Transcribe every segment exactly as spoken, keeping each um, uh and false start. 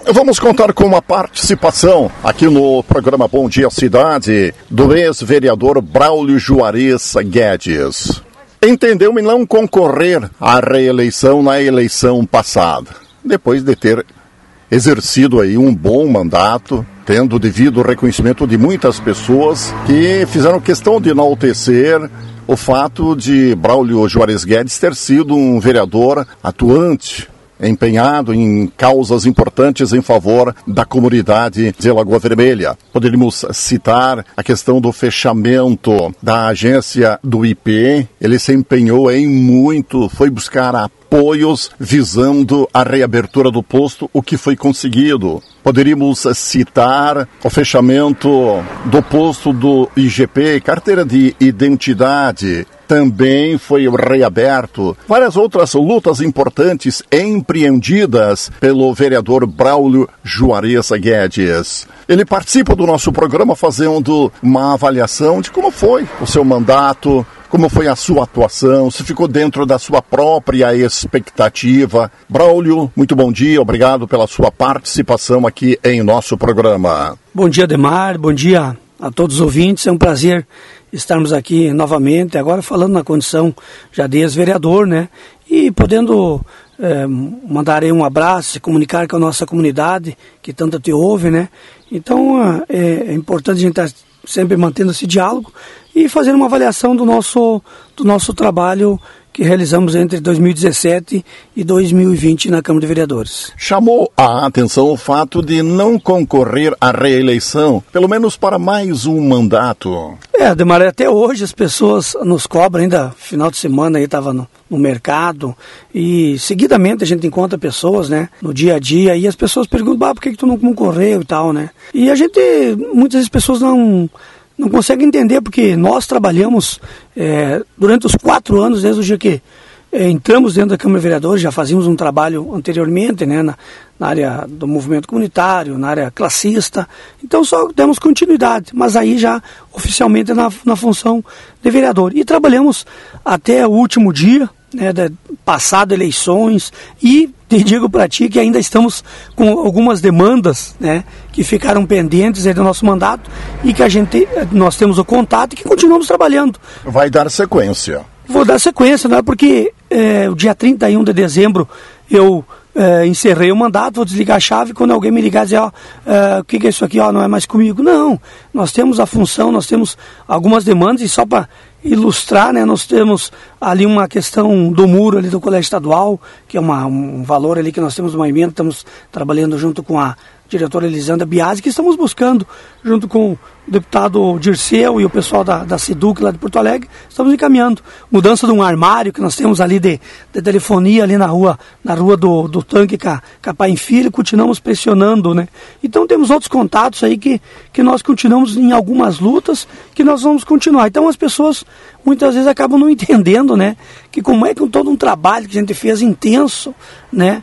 Vamos contar com uma participação aqui no programa Bom Dia Cidade do ex-vereador Braulio Juarez Guedes. Entendeu em não concorrer à reeleição na eleição passada, depois de ter exercido aí um bom mandato, tendo devido reconhecimento de muitas pessoas que fizeram questão de enaltecer o fato de Braulio Juarez Guedes ter sido um vereador atuante, empenhado em causas importantes em favor da comunidade de Lagoa Vermelha. Poderíamos citar a questão do fechamento da agência do I P. Ele se empenhou em muito, foi buscar apoios visando a reabertura do posto, o que foi conseguido. Poderíamos citar o fechamento do posto do I G P, carteira de identidade, também foi reaberto. Várias outras lutas importantes empreendidas pelo vereador Braulio Juarez Guedes. Ele participa do nosso programa fazendo uma avaliação de como foi o seu mandato, como foi a sua atuação, se ficou dentro da sua própria expectativa. Braulio, muito bom dia, obrigado pela sua participação aqui em nosso programa. Bom dia, Ademar, bom dia a todos os ouvintes, é um prazer estarmos aqui novamente, agora falando na condição já de ex-vereador, né, e podendo é, mandar aí um abraço, se comunicar com a nossa comunidade, que tanto te ouve, né, então é, é importante a gente estar sempre mantendo esse diálogo e fazendo uma avaliação do nosso, do nosso trabalho que realizamos entre dois mil e dezessete e dois mil e vinte na Câmara de Vereadores. Chamou a atenção o fato de não concorrer à reeleição, pelo menos para mais um mandato. É, Ademar, até hoje as pessoas nos cobram, ainda final de semana aí estava no, no mercado e seguidamente a gente encontra pessoas, né, no dia a dia e as pessoas perguntam, ah, por que, que tu não concorreu e tal, né? E a gente, muitas vezes as pessoas não... não consegue entender, porque nós trabalhamos é, durante os quatro anos, desde o dia que é, entramos dentro da Câmara de Vereadores, já fazíamos um trabalho anteriormente, né, na, na área do movimento comunitário, na área classista, então só demos continuidade, mas aí já oficialmente na, na função de vereador. E trabalhamos até o último dia, né, de, passado eleições, e te digo para ti que ainda estamos com algumas demandas, né, que ficaram pendentes aí do nosso mandato e que a gente, nós temos o contato e que continuamos trabalhando. Vai dar sequência. Vou dar sequência, não é porque é, o dia trinta e um de dezembro eu é, encerrei o mandato, vou desligar a chave, quando alguém me ligar e dizer, ó, é, o que, que é isso aqui, ó, não é mais comigo. Não, nós temos a função, nós temos algumas demandas e só para ilustrar, né, nós temos ali uma questão do muro ali do Colégio Estadual, que é uma, um valor ali que nós temos uma emenda, estamos trabalhando junto com a diretora Elisandra Biasi, que estamos buscando, junto com o deputado Dirceu e o pessoal da, da SEDUC lá de Porto Alegre, estamos encaminhando. Mudança de um armário que nós temos ali de, de telefonia ali na rua, na rua do, do tanque com a Pai em Filho, continuamos pressionando, né? Então temos outros contatos aí que, que nós continuamos em algumas lutas, que nós vamos continuar. Então as pessoas muitas vezes acabam não entendendo, né? Que como é que com todo um trabalho que a gente fez intenso, né?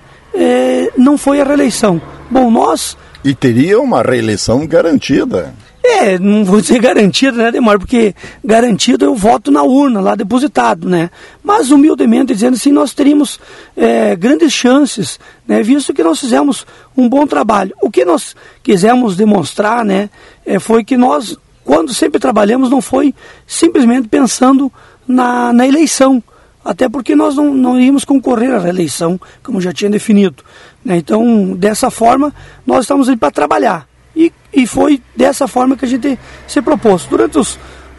É, não foi a reeleição. Bom, nós... E teria uma reeleição garantida. É, não vou dizer garantida, né, Ademar, porque garantido eu voto na urna, lá depositado, né? Mas humildemente dizendo assim, nós teríamos é, grandes chances, né, visto que nós fizemos um bom trabalho. O que nós quisemos demonstrar, né, é, foi que nós, quando sempre trabalhamos, não foi simplesmente pensando na, na eleição, até porque nós não, não íamos concorrer à reeleição, como já tinha definido, né? Então, dessa forma, nós estamos aí para trabalhar. E, e foi dessa forma que a gente se propôs. Durante os,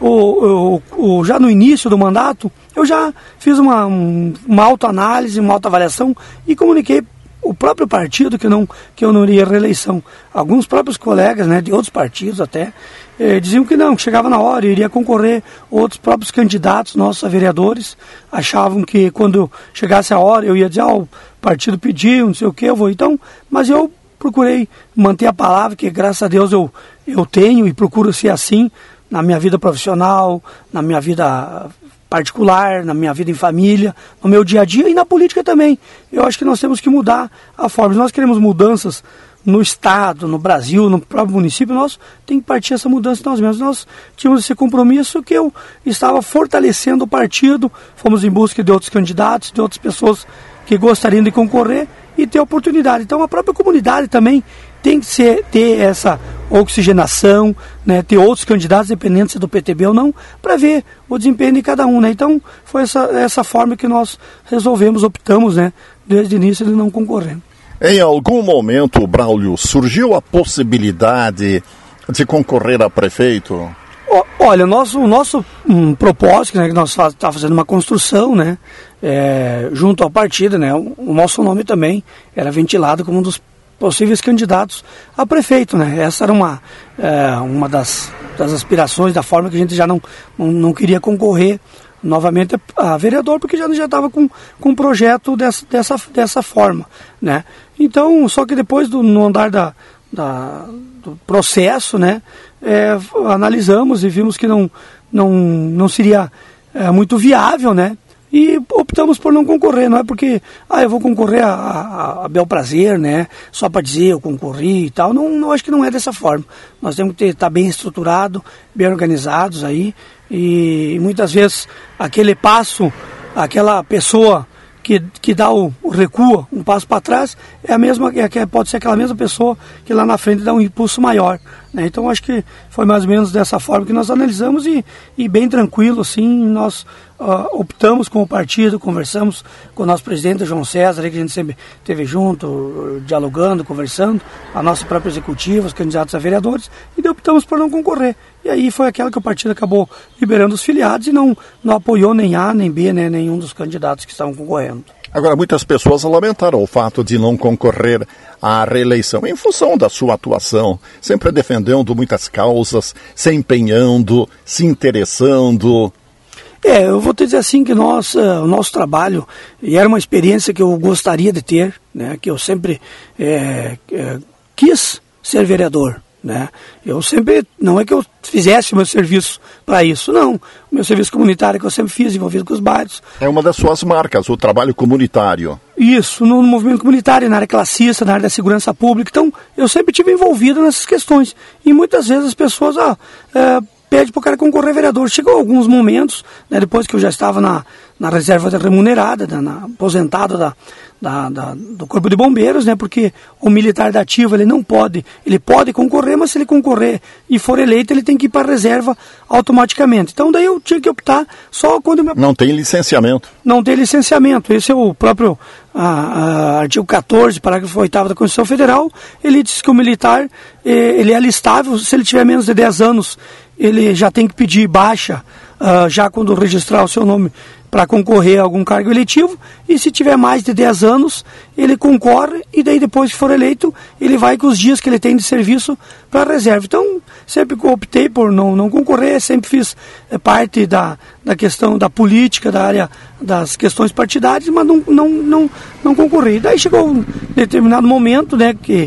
o, o, o, já no início do mandato, eu já fiz uma, um, uma autoanálise, uma autoavaliação e comuniquei o próprio partido que, não, que eu não iria à reeleição. Alguns próprios colegas, né, de outros partidos até, eh, diziam que não, que chegava na hora, iria concorrer. Outros próprios candidatos nossos a vereadores achavam que quando chegasse a hora eu ia dizer, ah, o partido pediu, não sei o que, eu vou. Então, mas eu procurei manter a palavra, que graças a Deus eu, eu tenho e procuro ser assim na minha vida profissional, na minha vida particular, na minha vida em família, no meu dia a dia e na política também. Eu acho que nós temos que mudar a forma. Se nós queremos mudanças no Estado, no Brasil, no próprio município, nós temos que partir essa mudança nós mesmos. Nós tínhamos esse compromisso que eu estava fortalecendo o partido, fomos em busca de outros candidatos, de outras pessoas que gostariam de concorrer, e ter oportunidade. Então a própria comunidade também tem que ser, ter essa oxigenação, né, ter outros candidatos, dependendo se é do P T B ou não, para ver o desempenho de cada um. Né? Então foi essa, essa forma que nós resolvemos, optamos, né, desde o início de não concorrer. Em algum momento, Braulio, surgiu a possibilidade de concorrer a prefeito? Olha, o nosso, o nosso um, propósito, né, que nós estamos tá fazendo uma construção, né, é, junto ao partido, né, o, o nosso nome também era ventilado como um dos possíveis candidatos a prefeito, né. Essa era uma, é, uma das, das aspirações, da forma que a gente já não, não, não queria concorrer novamente a vereador, porque já já estava com, com um projeto dessa, dessa, dessa forma, né. Então, só que depois do, no andar da, da, do processo, né, É, analisamos e vimos que não, não, não seria é, muito viável, né? E optamos por não concorrer. Não é porque ah, eu vou concorrer a, a, a bel prazer, né? Só para dizer eu concorri e tal. Não, não, acho que não é dessa forma. Nós temos que estar tá bem estruturado, bem organizados aí. E muitas vezes aquele passo, aquela pessoa que, que dá o, o recuo, um passo para trás, é a mesma, é, pode ser aquela mesma pessoa que lá na frente dá um impulso maior. Né? Então acho que foi mais ou menos dessa forma que nós analisamos e, e bem tranquilo, assim, nós uh, optamos com o partido, conversamos com o nosso presidente, João César, que a gente sempre esteve junto, dialogando, conversando, a nossa própria executiva, os candidatos a vereadores, e optamos por não concorrer. E aí foi aquela que o partido acabou liberando os filiados e não, não apoiou nem A, nem B, né, nenhum dos candidatos que estavam concorrendo. Agora, muitas pessoas lamentaram o fato de não concorrer à reeleição em função da sua atuação, sempre defendendo muitas causas, se empenhando, se interessando. É, eu vou te dizer assim que nós, uh, o nosso trabalho, e era uma experiência que eu gostaria de ter, né, que eu sempre é, é, quis ser vereador. Né? Eu sempre, não é que eu fizesse o meu serviço para isso, não. O meu serviço comunitário que eu sempre fiz, envolvido com os bairros. É uma das suas marcas, o trabalho comunitário. Isso, no, no movimento comunitário, na área classista, na área da segurança pública. Então, eu sempre tive envolvido nessas questões. E muitas vezes as pessoas ah, é, pedem para o cara concorrer a vereador. Chegou alguns momentos, né, depois que eu já estava na, na reserva remunerada, na, na, aposentado da... Da, da, do Corpo de Bombeiros, né, porque o militar da ativa ele não pode, ele pode concorrer, mas se ele concorrer e for eleito, ele tem que ir para a reserva automaticamente. Então daí eu tinha que optar só quando... Eu... Não tem licenciamento. Não tem licenciamento. Esse é o próprio a, a, artigo quatorze, parágrafo oitavo da Constituição Federal. Ele diz que o militar ele é alistável, se ele tiver menos de dez anos, ele já tem que pedir baixa, uh, já quando registrar o seu nome para concorrer a algum cargo eletivo, e se tiver mais de dez anos, ele concorre, e daí depois que for eleito, ele vai com os dias que ele tem de serviço para a reserva. Então, sempre optei por não, não concorrer, sempre fiz é, parte da, da questão da política, da área das questões partidárias, mas não, não, não, não concorri. Daí chegou um determinado momento, né, que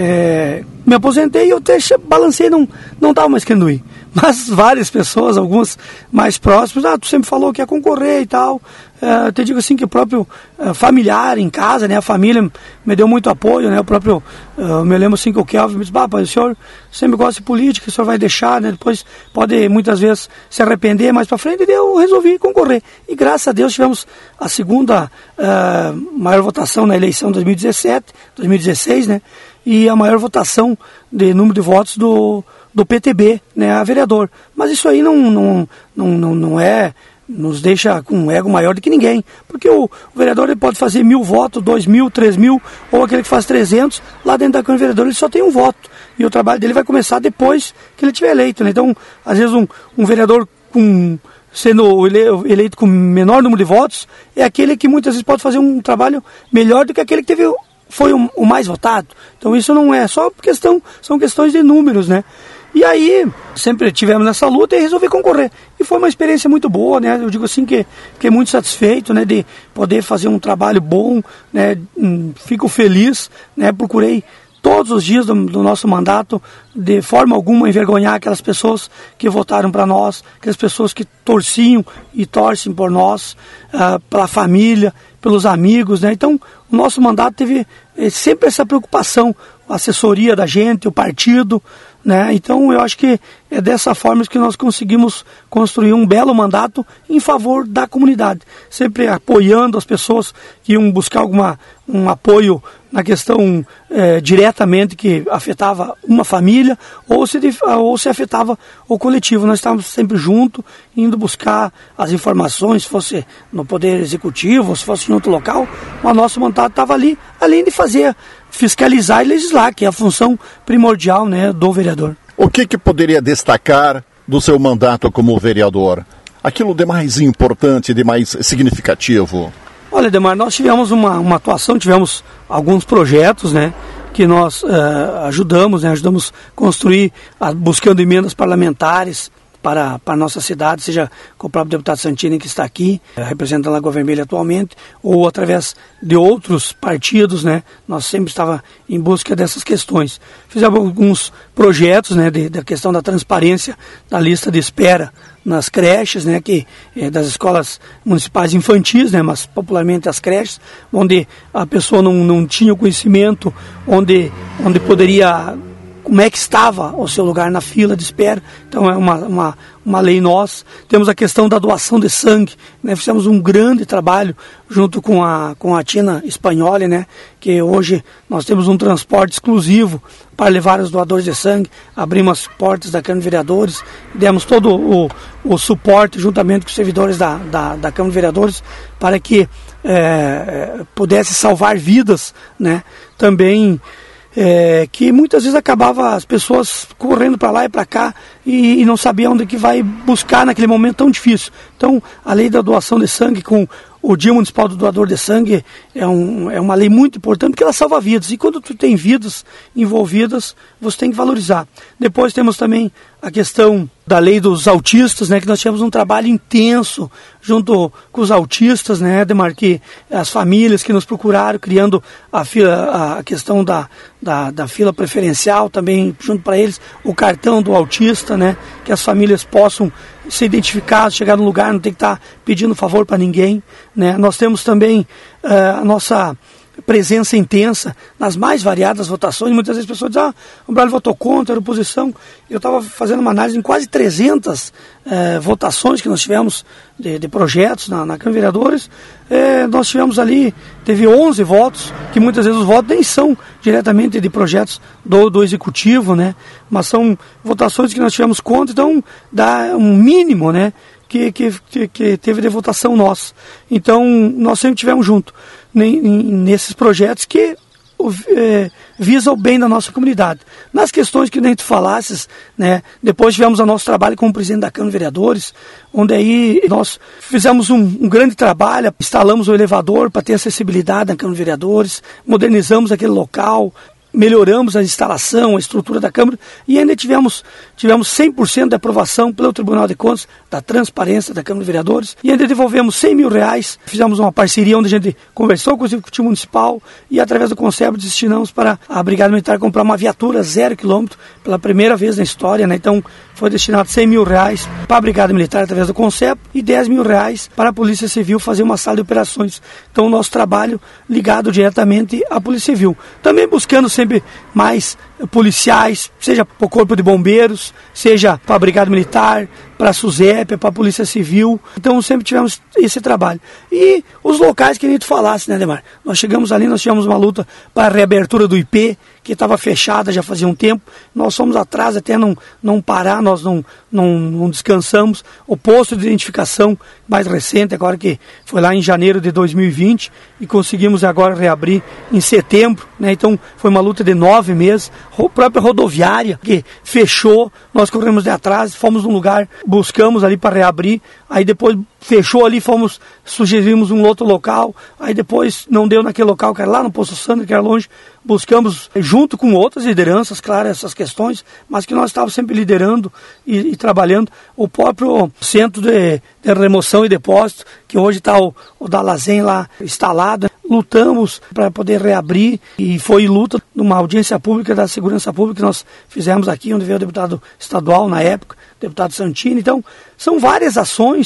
é, me aposentei e eu até balancei, não não estava mais querendo ir. Mas várias pessoas, algumas mais próximas, ah, tu sempre falou que ia concorrer e tal. Uh, eu te digo assim que o próprio uh, familiar em casa, né, a família me deu muito apoio, né, o próprio, uh, me lembro assim que o Kelvin me disse, bah, pai, o senhor sempre gosta de política, o senhor vai deixar, né, depois pode muitas vezes se arrepender mais para frente, e eu resolvi concorrer. E graças a Deus tivemos a segunda uh, maior votação na eleição de dois mil e dezessete, dois mil e dezesseis, né, e a maior votação de número de votos do, do P T B, né, a vereador. Mas isso aí não, não, não, não, não é... nos deixa com um ego maior do que ninguém, porque o, o vereador ele pode fazer mil votos, dois mil, três mil, ou aquele que faz trezentos, lá dentro da Câmara de Vereadores ele só tem um voto, e o trabalho dele vai começar depois que ele tiver eleito, né? Então, às vezes um, um vereador com, sendo ele, eleito com menor número de votos, é aquele que muitas vezes pode fazer um trabalho melhor do que aquele que teve, foi o, o mais votado. Então isso não é só questão, são questões de números, né? E aí, sempre tivemos nessa luta e resolvi concorrer. E foi uma experiência muito boa, né? Eu digo assim que fiquei muito satisfeito, né, de poder fazer um trabalho bom, né? Fico feliz, né? Procurei todos os dias do, do nosso mandato, de forma alguma, envergonhar aquelas pessoas que votaram para nós, aquelas pessoas que torciam e torcem por nós, uh, pela família, pelos amigos, né? Então, o nosso mandato teve eh, sempre essa preocupação. a assessoria da gente, o partido, né? Então eu acho que é dessa forma que nós conseguimos construir um belo mandato em favor da comunidade, sempre apoiando as pessoas que iam buscar alguma, um apoio na questão é, diretamente que afetava uma família ou se, ou se afetava o coletivo. Nós estávamos sempre juntos, indo buscar as informações, se fosse no Poder Executivo, se fosse em outro local, o nosso mandato estava ali, além de fazer, fiscalizar e legislar, que é a função primordial, né, do vereador. O que, que poderia destacar do seu mandato como vereador? Aquilo de mais importante, de mais significativo? Olha, Demar, nós tivemos uma, uma atuação, tivemos alguns projetos, né, que nós uh, ajudamos, né, ajudamos a construir, uh, buscando emendas parlamentares para, para a nossa cidade, seja com o próprio deputado Santini, que está aqui, uh, representando a Lagoa Vermelha atualmente, ou através de outros partidos, né, nós sempre estávamos em busca dessas questões. Fizemos alguns projetos, né, de, da questão da transparência da lista de espera nas creches, né, que é das escolas municipais infantis, né, mas popularmente as creches, onde a pessoa não, não tinha o conhecimento, onde, onde poderia, como é que estava o seu lugar na fila de espera. Então é uma, uma, uma lei nossa. Temos a questão da doação de sangue, né, fizemos um grande trabalho junto com a, com a Tina Spagnoli, né, que hoje nós temos um transporte exclusivo para levar os doadores de sangue, abrimos as portas da Câmara de Vereadores, demos todo o, o suporte juntamente com os servidores da, da, da Câmara de Vereadores para que é, pudesse salvar vidas, né, também. É, que muitas vezes acabava as pessoas correndo para lá e para cá e, e não sabiam onde que vai buscar naquele momento tão difícil. Então, a lei da doação de sangue com o Dia Municipal do Doador de Sangue é, um, é uma lei muito importante porque ela salva vidas. E quando tu tem vidas envolvidas, você tem que valorizar. Depois temos também a questão da lei dos autistas, né, que nós tivemos um trabalho intenso junto com os autistas, né, Demar, que as famílias que nos procuraram, criando a, fila, a questão da, da, da fila preferencial, também junto para eles, o cartão do autista, né, que as famílias possam ser identificadas, chegar no lugar, não tem que estar pedindo favor para ninguém, né. Nós temos também uh, a nossa presença intensa nas mais variadas votações. Muitas vezes as pessoas dizem, ah, o Braulio votou contra, era oposição. Eu estava fazendo uma análise em quase trezentas eh, votações que nós tivemos de, de projetos na, na Câmara de Vereadores. Eh, nós tivemos ali, teve onze votos, que muitas vezes os votos nem são diretamente de projetos do, do Executivo, né? Mas são votações que nós tivemos contra, então dá um mínimo, né? Que, que, que teve de votação nossa. Então, nós sempre estivemos juntos nesses projetos que é, visam o bem da nossa comunidade. Nas questões que nem tu falasses, né, depois tivemos o nosso trabalho como presidente da Câmara de Vereadores, onde aí nós fizemos um, um grande trabalho, instalamos o elevador para ter acessibilidade na Câmara de Vereadores, modernizamos aquele local, melhoramos a instalação, a estrutura da Câmara e ainda tivemos, tivemos cem por cento de aprovação pelo Tribunal de Contas da transparência da Câmara de Vereadores e ainda devolvemos cem mil reais, fizemos uma parceria onde a gente conversou com o Executivo Municipal e através do Conselho destinamos para a Brigada Militar comprar uma viatura zero quilômetro pela primeira vez na história, né? Então foi destinado cem mil reais para a Brigada Militar através do Conselho e dez mil reais para a Polícia Civil fazer uma sala de operações. Então o nosso trabalho ligado diretamente à Polícia Civil. Também buscando sempre sempre mais policiais, seja para o Corpo de Bombeiros, seja para a Brigada Militar, para a SUSEP, para a Polícia Civil. Então sempre tivemos esse trabalho. E os locais que a gente falasse, né, Demar? Nós chegamos ali, nós tivemos uma luta para a reabertura do I P, que estava fechada já fazia um tempo. Nós fomos atrás até não, não parar, nós não, não, não descansamos. O posto de identificação mais recente, agora que foi lá em janeiro de dois mil e vinte, e conseguimos agora reabrir em setembro, né? Então foi uma luta de nove meses. A própria rodoviária que fechou, nós corremos de atrás, fomos num lugar, buscamos ali para reabrir, aí depois fechou ali, fomos, sugerimos um outro local, aí depois não deu naquele local, que era lá no Poço Sandro, que era longe, buscamos junto com outras lideranças, claro, essas questões, mas que nós estávamos sempre liderando e, e trabalhando. O próprio centro de, de remoção e depósito, que hoje está o, o da Lazen lá instalado, lutamos para poder reabrir e foi luta numa audiência pública da Segurança Pública que nós fizemos aqui, onde veio o deputado estadual na época, o deputado Santini. Então, são várias ações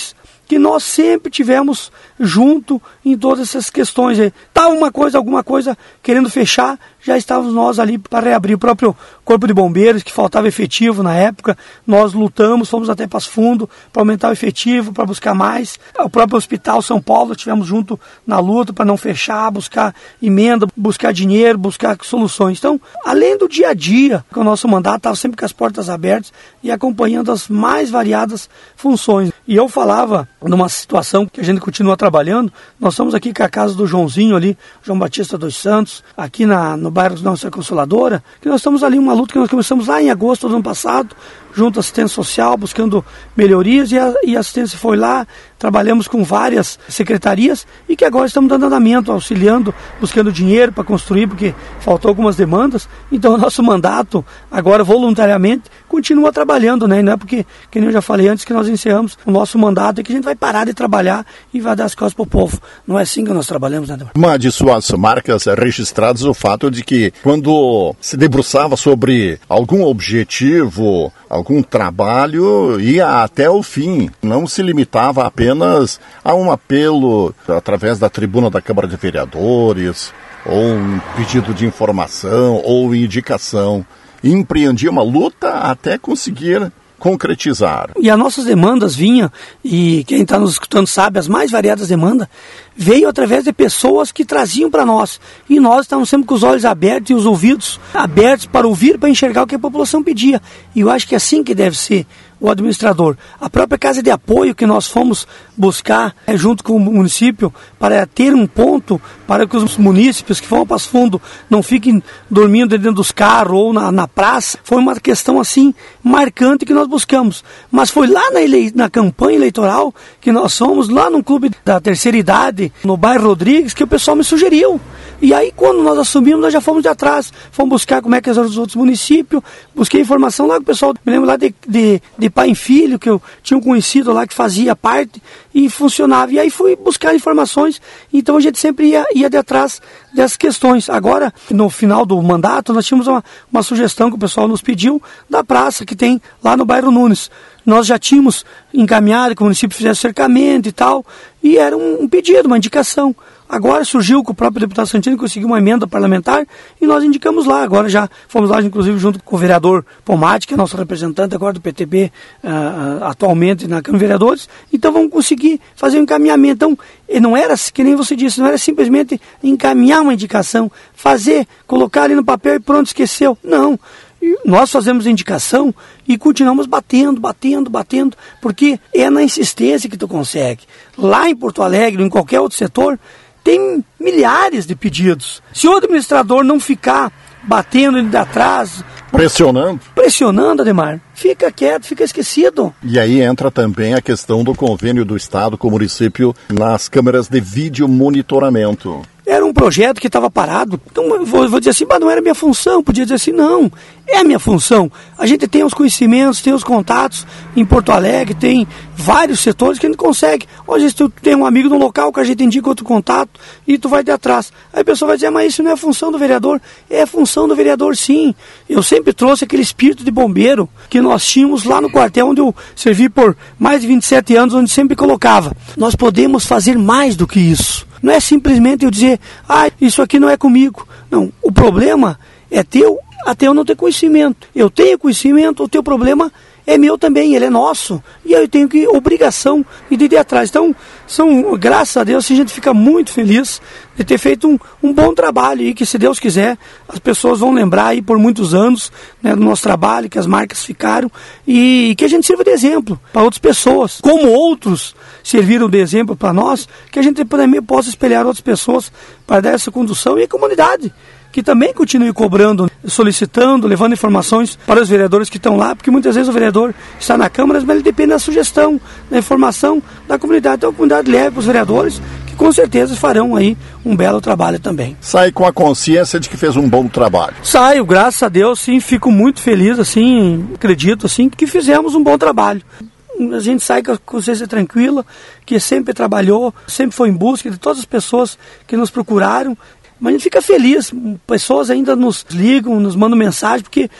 que nós sempre tivemos junto em todas essas questões. Tá uma coisa, alguma coisa querendo fechar, já estávamos nós ali para reabrir. O próprio Corpo de Bombeiros, que faltava efetivo na época, nós lutamos, fomos até Passo Fundo para aumentar o efetivo, para buscar mais. O próprio Hospital São Paulo, estivemos junto na luta para não fechar, buscar emenda, buscar dinheiro, buscar soluções. Então, além do dia a dia, que o nosso mandato estava sempre com as portas abertas e acompanhando as mais variadas funções. E eu falava numa situação que a gente continua trabalhando, nós estamos aqui com a casa do Joãozinho ali, João Batista dos Santos, aqui na, no bairro da Nossa Consoladora, que nós estamos ali, uma luta que nós começamos lá em agosto do ano passado, junto à assistência social, buscando melhorias, e a, e a assistência foi lá, trabalhamos com várias secretarias, e que agora estamos dando andamento, auxiliando, buscando dinheiro para construir, porque faltou algumas demandas. Então o nosso mandato, agora voluntariamente, continua trabalhando, né? Não é porque, que nem eu já falei antes, que nós encerramos o nosso mandato, é que a gente vai parar de trabalhar e vai dar as costas para o povo. Não é assim que nós trabalhamos, né, Ademar? Uma de suas marcas registradas o fato de que, quando se debruçava sobre algum objetivo, algum trabalho, ia até o fim. Não se limitava apenas a um apelo através da tribuna da Câmara de Vereadores, ou um pedido de informação, ou indicação. Empreendia uma luta até conseguir concretizar. E as nossas demandas vinham, e quem está nos escutando sabe, as mais variadas demandas, veio através de pessoas que traziam para nós. E nós estávamos sempre com os olhos abertos e os ouvidos abertos para ouvir, para enxergar o que a população pedia. E eu acho que é assim que deve ser o administrador. A própria casa de apoio que nós fomos buscar é, junto com o município, para ter um ponto para que os munícipes que vão para Passo Fundo não fiquem dormindo dentro dos carros ou na, na praça, foi uma questão assim marcante que nós buscamos. Mas foi lá na, ele... na campanha eleitoral que nós fomos, lá no clube da terceira idade, no bairro Rodrigues, que o pessoal me sugeriu. E aí, quando nós assumimos, nós já fomos de atrás, fomos buscar como é que eram os outros municípios, busquei informação lá com o pessoal, me lembro lá de, de, de pai e filho, que eu tinha um conhecido lá que fazia parte e funcionava. E aí fui buscar informações, então a gente sempre ia, ia de atrás dessas questões. Agora, no final do mandato, nós tínhamos uma, uma sugestão que o pessoal nos pediu da praça que tem lá no bairro Nunes. Nós já tínhamos encaminhado que o município fizesse cercamento e tal, e era um, um pedido, uma indicação. Agora surgiu com o próprio deputado Santini, conseguiu uma emenda parlamentar e nós indicamos lá. Agora já fomos lá, inclusive, junto com o vereador Pomati, que é nosso representante agora do P T B, uh, atualmente na Câmara de Vereadores. Então vamos conseguir fazer um encaminhamento. Então, não era, que nem você disse, não era simplesmente encaminhar uma indicação, fazer, colocar ali no papel e pronto, esqueceu. Não. E nós fazemos a indicação e continuamos batendo, batendo, batendo, porque é na insistência que tu consegue. Lá em Porto Alegre, em qualquer outro setor, tem milhares de pedidos. Se o administrador não ficar batendo ele de atrás, pressionando, pressionando, Ademar, fica quieto, fica esquecido. E aí entra também a questão do convênio do Estado com o município nas câmeras de vídeo monitoramento. Era um projeto que estava parado, então vou, vou dizer assim, mas não era minha função, podia dizer assim, não, é minha função. A gente tem os conhecimentos, tem os contatos em Porto Alegre, tem vários setores que a gente consegue. Hoje tu tem um amigo no local que a gente indica outro contato e tu vai de atrás. Aí a pessoa vai dizer, mas isso não é função do vereador. É função do vereador, sim. Eu sempre trouxe aquele espírito de bombeiro que nós tínhamos lá no quartel onde eu servi por mais de vinte e sete anos, onde sempre colocava. Nós podemos fazer mais do que isso. Não é simplesmente eu dizer, ah, isso aqui não é comigo. Não, o problema é teu até eu não ter conhecimento. Eu tenho conhecimento, o teu problema é meu também, ele é nosso. E eu tenho que obrigação de ir atrás. Então, são, graças a Deus, a gente fica muito feliz de ter feito um, um bom trabalho e que, se Deus quiser, as pessoas vão lembrar aí por muitos anos, né, do nosso trabalho, que as marcas ficaram, e que a gente sirva de exemplo para outras pessoas. Como outros serviram de exemplo para nós, que a gente também possa espelhar outras pessoas para dar essa condução, e a comunidade que também continue cobrando, solicitando, levando informações para os vereadores que estão lá, porque muitas vezes o vereador está na Câmara, mas ele depende da sugestão, da informação da comunidade. Então a comunidade leva para os vereadores, que com certeza farão aí um belo trabalho também. Sai com a consciência de que fez um bom trabalho. Saio, graças a Deus, sim, fico muito feliz, assim, acredito, assim, que fizemos um bom trabalho. A gente sai com a consciência tranquila, que sempre trabalhou, sempre foi em busca de todas as pessoas que nos procuraram. Mas a gente fica feliz, pessoas ainda nos ligam, nos mandam mensagem, porque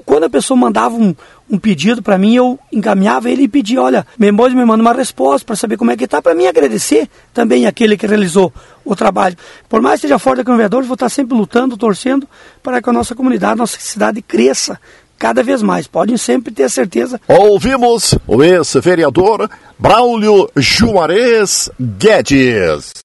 quando a pessoa mandava um, um pedido para mim, eu encaminhava ele e pedia, olha, me manda uma resposta para saber como é que está, para mim agradecer também aquele que realizou o trabalho. Por mais que esteja fora da Câmara de Vereadores, vou estar sempre lutando, torcendo para que a nossa comunidade, a nossa cidade cresça cada vez mais. Podem sempre ter certeza. Ouvimos o ex-vereador Braulio Juarez Guedes.